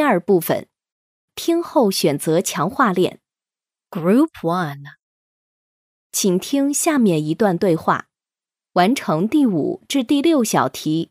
2部分，听后选择强化练。 Group 1. 请听下面一段对话，完成第5至第6小题。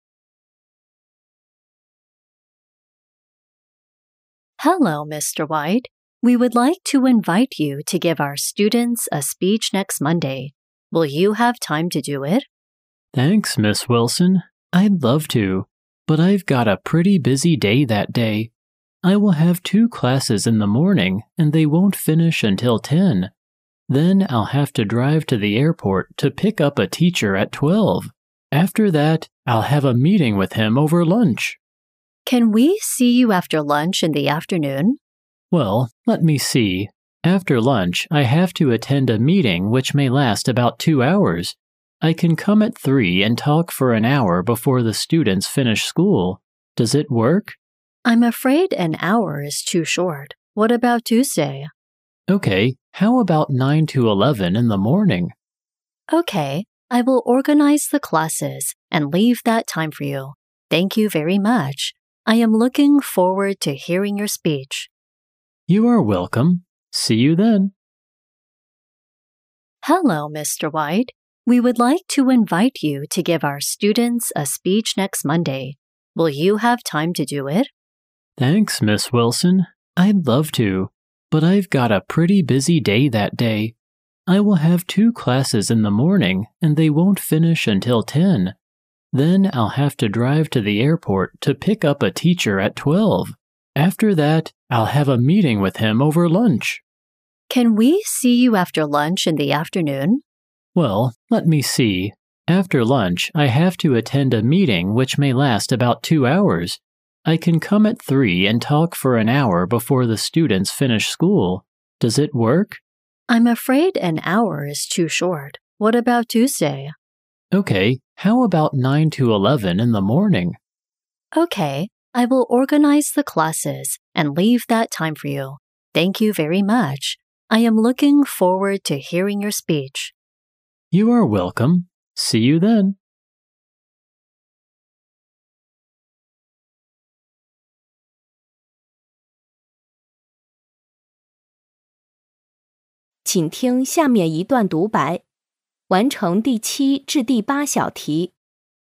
Hello, Mr. White. We would like to invite you to give our students a speech next Monday. Will you have time to do it? Thanks, Miss Wilson. I'd love to, but I've got a pretty busy day that day. I will have 2 classes in the morning, and they won't finish until 10. Then I'll have to drive to the airport to pick up a teacher at 12. After that, I'll have a meeting with him over lunch. Can we see you after lunch in the afternoon? Well, let me see. After lunch, I have to attend a meeting which may last about 2 hours. I can come at 3 and talk for an hour before the students finish school. Does it work? I'm afraid an hour is too short. What about Tuesday? Okay, how about 9 to 11 in the morning? Okay, I will organize the classes and leave that time for you. Thank you very much. I am looking forward to hearing your speech. You are welcome. See you then. Hello, Mr. White. We would like to invite you to give our students a speech next Monday. Will you have time to do it? Thanks, Miss Wilson. I'd love to, but I've got a pretty busy day that day. I will have 2 classes in the morning, and they won't finish until 10. Then I'll have to drive to the airport to pick up a teacher at 12. After that, I'll have a meeting with him over lunch. Can we see you after lunch in the afternoon? Well, let me see. After lunch, I have to attend a meeting which may last about 2 hours. I can come at 3 and talk for an hour before the students finish school. Does it work? I'm afraid an hour is too short. What about Tuesday? Okay, how about 9 to 11 in the morning? Okay, I will organize the classes and leave that time for you. Thank you very much. I am looking forward to hearing your speech. You are welcome. See you then. 请听下面一段独白，完成第7至第8小题。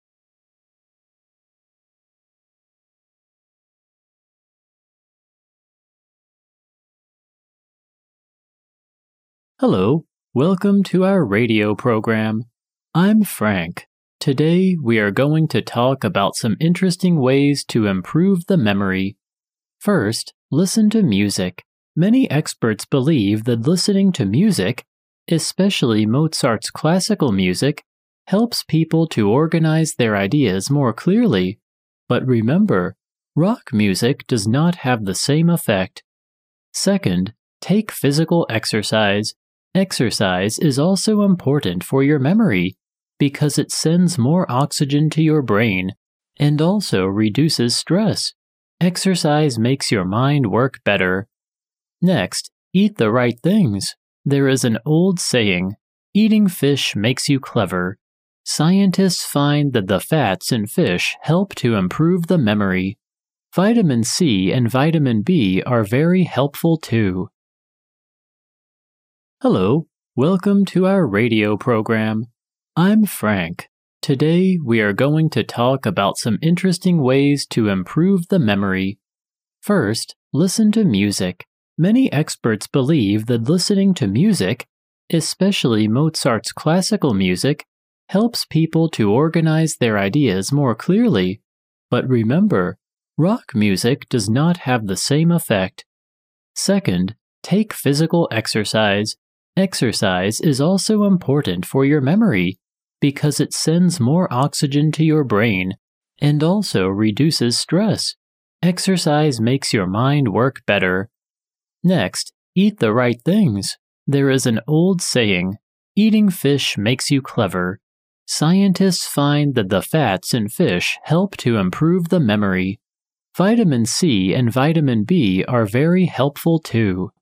Hello, welcome to our radio program. I'm Frank. Today we are going to talk about some interesting ways to improve the memory. First, listen to music. Many experts believe that listening to music, especially Mozart's classical music, helps people to organize their ideas more clearly. But remember, rock music does not have the same effect. Second, take physical exercise. Exercise is also important for your memory because it sends more oxygen to your brain and also reduces stress. Exercise makes your mind work better. Next, eat the right things. There is an old saying, eating fish makes you clever. Scientists find that the fats in fish help to improve the memory. Vitamin C and vitamin B are very helpful too. Hello, welcome to our radio program. I'm Frank. Today we are going to talk about some interesting ways to improve the memory. First, listen to music. Many experts believe that listening to music, especially Mozart's classical music, helps people to organize their ideas more clearly. But remember, rock music does not have the same effect. Second, take physical exercise. Exercise is also important for your memory because it sends more oxygen to your brain and also reduces stress. Exercise makes your mind work better. Next, eat the right things. There is an old saying, eating fish makes you clever. Scientists find that the fats in fish help to improve the memory. Vitamin C and vitamin B are very helpful too.